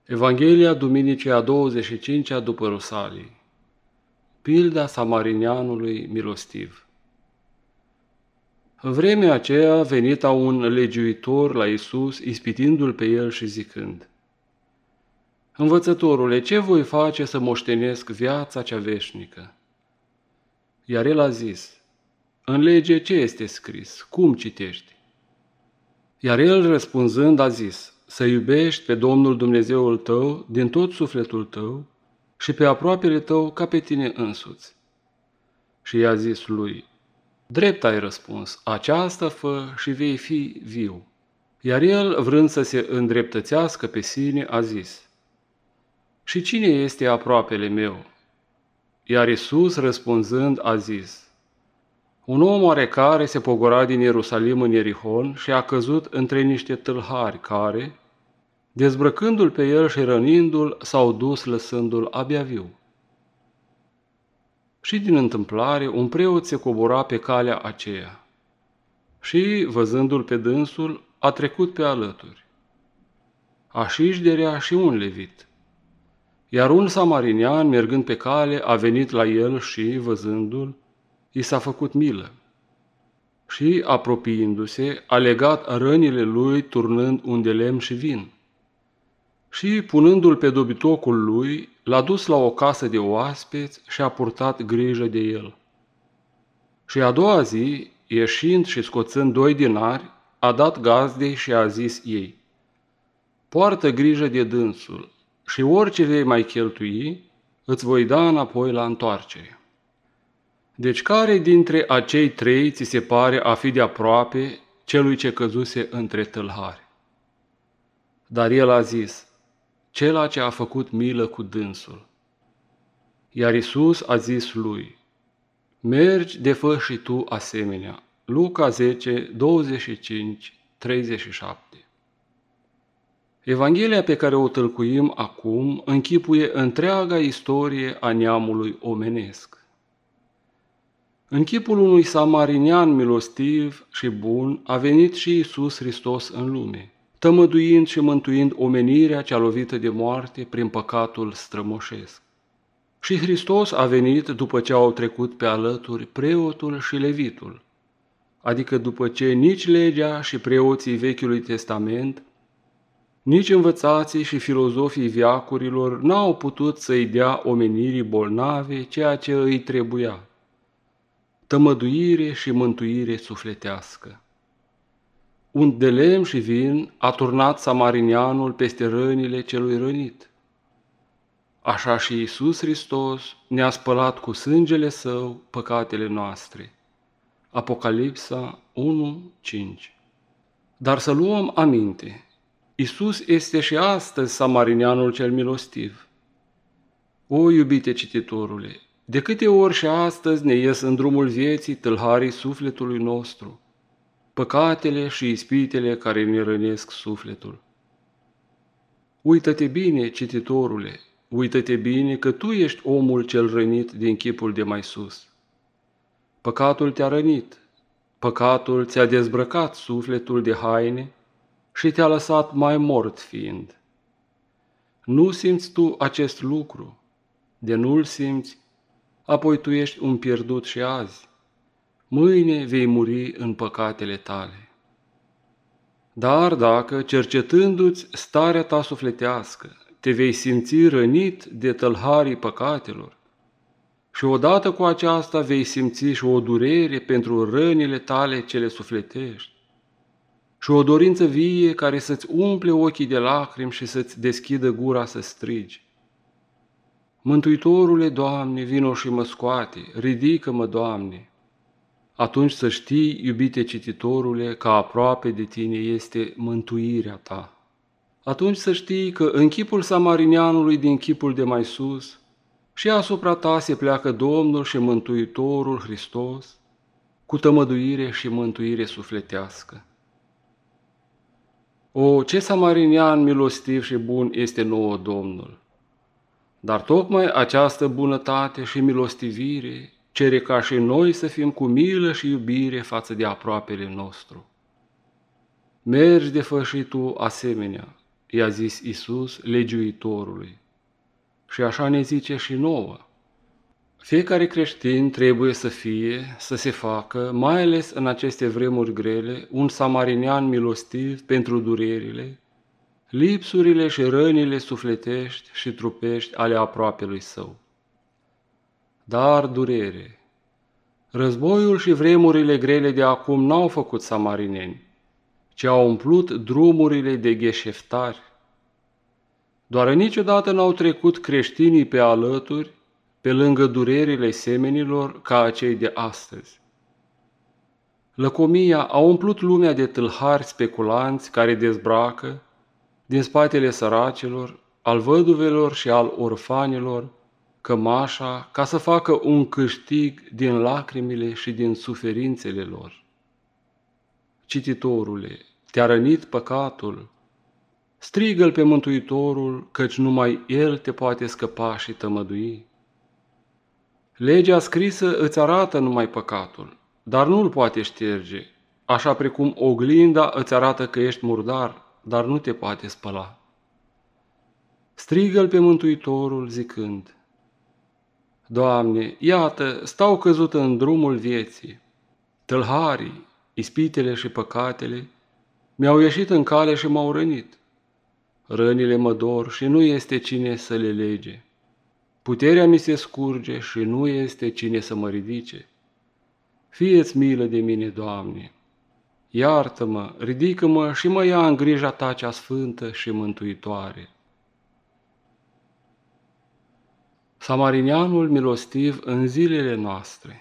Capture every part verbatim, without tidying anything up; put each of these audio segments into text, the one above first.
Evanghelia Duminicii a douăzeci și cincea după Rusalii. Pilda samarinianului milostiv. În vremea aceea a venit un legiuitor la Iisus, ispitindu-l pe el și zicând: Învățătorule, ce voi face să moștenesc viața cea veșnică? Iar el a zis: În lege ce este scris? Cum citești? Iar el răspunzând a zis: Să iubești pe Domnul Dumnezeul tău din tot sufletul tău și pe aproapele tău ca pe tine însuți. Și i-a zis lui: Drept ai răspuns, aceasta fă și vei fi viu. Iar el, vrând să se îndreptățească pe sine, a zis: Și cine este aproapele meu? Iar Iisus, răspunzând, a zis: Un om oarecare se pogora din Ierusalim în Ierihon și a căzut între niște tâlhari care, dezbrăcându-l pe el și rănindu-l, s-au dus lăsându-l abia viu. Și din întâmplare, un preot se cobora pe calea aceea și, văzându-l pe dânsul, a trecut pe alături. Așișderea și un levit. Iar un samarinian, mergând pe cale, a venit la el și, văzându-l, i s-a făcut milă. Și, apropiindu-se, a legat rănile lui, turnând un de lemn și vin. Și, punându-l pe dobitocul lui, l-a dus la o casă de oaspeți și a purtat grijă de el. Și a doua zi, ieșind și scoțând doi dinari, a dat gazdei și a zis ei: Poartă grijă de dânsul și orice vei mai cheltui, îți voi da înapoi la întoarcere. Deci care dintre acei trei ți se pare a fi de aproape celui ce căzuse între tâlhari? Dar el a zis: Cela ce a făcut milă cu dânsul. Iar Iisus a zis lui: Mergi de fă și tu asemenea. Luca zece, douăzeci și cinci, treizeci și șapte. Evanghelia pe care o tălcuim acum închipuie întreaga istorie a neamului omenesc. În chipul unui samarinian milostiv și bun a venit și Iisus Hristos în lume, tămăduind și mântuind omenirea cea lovită de moarte prin păcatul strămoșesc. Și Hristos a venit după ce au trecut pe alături preotul și levitul, adică după ce nici legea și preoții Vechiului Testament, nici învățații și filozofii veacurilor n-au putut să-i dea omenirii bolnave ceea ce îi trebuia: tămăduire și mântuire sufletească. Un de lemn și vin a turnat samarinianul peste rănile celui rănit. Așa și Iisus Hristos ne-a spălat cu sângele Său păcatele noastre. Apocalipsa unu, cinci. Dar să luăm aminte, Iisus este și astăzi samarinianul cel milostiv. O, iubite cititorule, de câte ori și astăzi ne ies în drumul vieții tâlharii sufletului nostru, păcatele și ispitele care ne rănesc sufletul. Uită-te bine, cititorule, uită-te bine că tu ești omul cel rănit din chipul de mai sus. Păcatul te-a rănit, păcatul ți-a dezbrăcat sufletul de haine și te-a lăsat mai mort fiind. Nu simți tu acest lucru? De nu-l simți, apoi tu ești un pierdut și azi. Mâine vei muri în păcatele tale. Dar dacă, cercetându-ți starea ta sufletească, te vei simți rănit de tâlharii păcatelor și odată cu aceasta vei simți și o durere pentru rănile tale cele sufletești și o dorință vie care să-ți umple ochii de lacrimi și să-ți deschidă gura să strigi: Mântuitorule, Doamne, vino și mă scoate, ridică-mă, Doamne! Atunci să știi, iubite cititorule, că aproape de tine este mântuirea ta. Atunci să știi că în chipul samarinianului din chipul de mai sus și asupra ta se pleacă Domnul și Mântuitorul Hristos cu tămăduire și mântuire sufletească. O, ce samarinian milostiv și bun este nouă Domnul! Dar tocmai această bunătate și milostivire cere ca și noi să fim cu milă și iubire față de aproapele nostru. Mergi de fă și tu asemenea. i-a zis Iisus legiuitorului. Și așa ne zice și nouă. Fiecare creștin trebuie să fie, să se facă, mai ales în aceste vremuri grele, un samarinian milostiv pentru durerile, lipsurile și rănile sufletești și trupești ale aproapelui său. Dar durere, războiul și vremurile grele de acum n-au făcut samarineni, ci au umplut drumurile de gheșeftari. Doar niciodată n-au trecut creștinii pe alături, pe lângă durerile semenilor ca acei de astăzi. Lăcomia a umplut lumea de tâlhari speculanți care dezbracă, din spatele săracilor, al văduvelor și al orfanilor, cămașa ca să facă un câștig din lacrimile și din suferințele lor. Cititorule, te-a rănit păcatul? Strigă-L pe Mântuitorul, căci numai El te poate scăpa și tămădui. Legea scrisă îți arată numai păcatul, dar nu-l poate șterge, așa precum oglinda îți arată că ești murdar, dar nu te poate spăla. Strigă-L pe Mântuitorul zicând: Doamne, iată, stau căzut în drumul vieții. Tâlharii, ispitele și păcatele mi-au ieșit în cale și m-au rănit. Rănile mă dor și nu este cine să le lege. Puterea mi se scurge și nu este cine să mă ridice. Fie-ți milă de mine, Doamne! Iartă-mă, ridică-mă și mă ia în grija Ta cea sfântă și mântuitoare. Samarinianul milostiv în zilele noastre.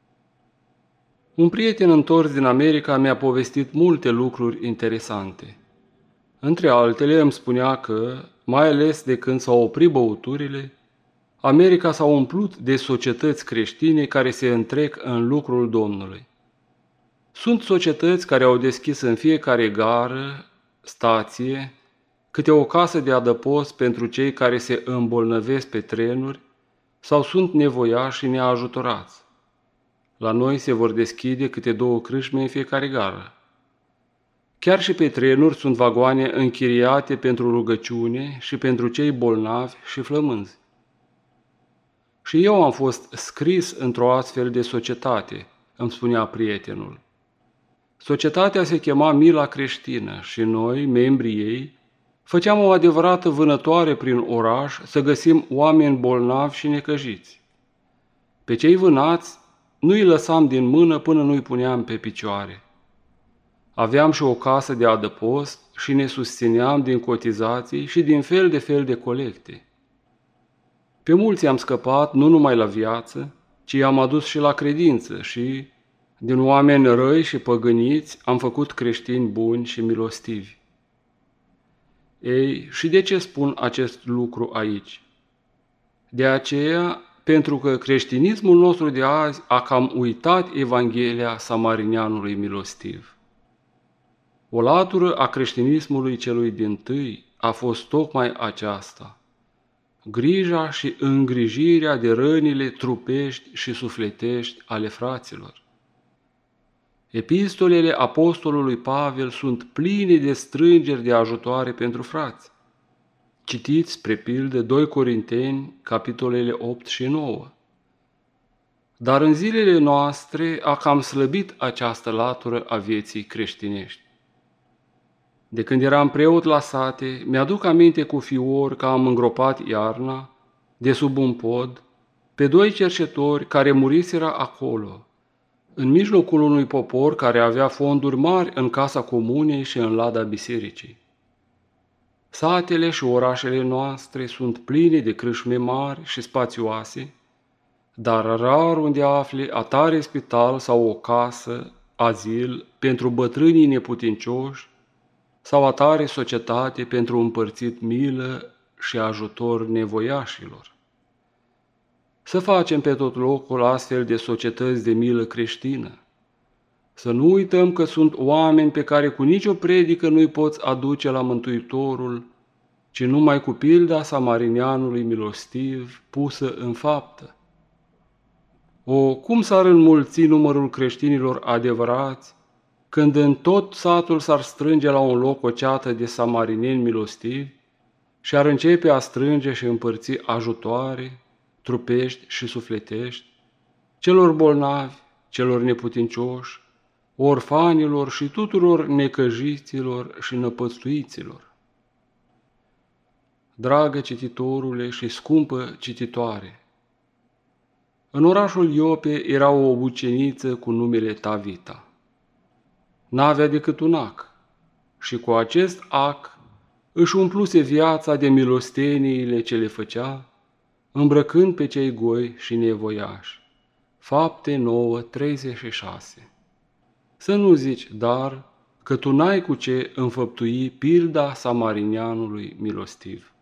Un prieten întors din America mi-a povestit multe lucruri interesante. Între altele îmi spunea că, mai ales de când s-au oprit băuturile, America s-a umplut de societăți creștine care se întrec în lucrul Domnului. Sunt societăți care au deschis în fiecare gară, stație, câte o casă de adăpost pentru cei care se îmbolnăvesc pe trenuri sau sunt nevoiași și neajutorați. La noi se vor deschide câte două crâșme în fiecare gară. Chiar și pe trenuri sunt vagoane închiriate pentru rugăciune și pentru cei bolnavi și flămânzi. Și eu am fost scris într-o astfel de societate, îmi spunea prietenul. Societatea se chema Mila Creștină și noi, membrii ei, făceam o adevărată vânătoare prin oraș să găsim oameni bolnavi și necăjiți. Pe cei vânați nu-i lăsam din mână până nu-i puneam pe picioare. Aveam și o casă de adăpost și ne susțineam din cotizații și din fel de fel de colecte. Pe mulți am scăpat nu numai la viață, ci i-am adus și la credință și, din oameni răi și păgâniți, am făcut creștini buni și milostivi. Ei, și de ce spun acest lucru aici? De aceea, pentru că creștinismul nostru de azi a cam uitat Evanghelia samarinianului milostiv. O latură a creștinismului celui dintâi a fost tocmai aceasta: grija și îngrijirea de rănile trupești și sufletești ale fraților. Epistolele apostolului Pavel sunt pline de strângeri de ajutoare pentru frați. Citiți, spre pildă, doi Corinteni, capitolele opt și nouă. Dar în zilele noastre a cam slăbit această latură a vieții creștinești. De când eram preot la sate, mi-aduc aminte cu fior că am îngropat iarna, de sub un pod, pe doi cercetori care muriseră acolo, în mijlocul unui popor care avea fonduri mari în casa comunei și în lada bisericii. Satele și orașele noastre sunt pline de crâșme mari și spațioase, dar rar unde afli atare spital sau o casă, azil, pentru bătrânii neputincioși, sau atare societate pentru împărțit milă și ajutor nevoiașilor. Să facem pe tot locul astfel de societăți de milă creștină. Să nu uităm că sunt oameni pe care cu nicio predică nu-i poți aduce la Mântuitorul, ci numai cu pilda samarinianului milostiv pusă în faptă. O, cum s-ar înmulți numărul creștinilor adevărați când în tot satul s-ar strânge la un loc o ceată de samarineni milostivi și ar începe a strânge și împărți ajutoare, trupești și sufletești, celor bolnavi, celor neputincioși, orfanilor și tuturor necăjiților și năpăstuiților. Dragă cititorule și scumpă cititoare, în orașul Iope era o uceniță cu numele Tavita. N-avea decât un ac și cu acest ac își umpluse viața de milosteniile ce le făcea, îmbrăcând pe cei goi și nevoiași. Fapte nouă, treizeci și șase. Să nu zici, dar, că tu n-ai cu ce înfăptui pilda samarinianului milostiv.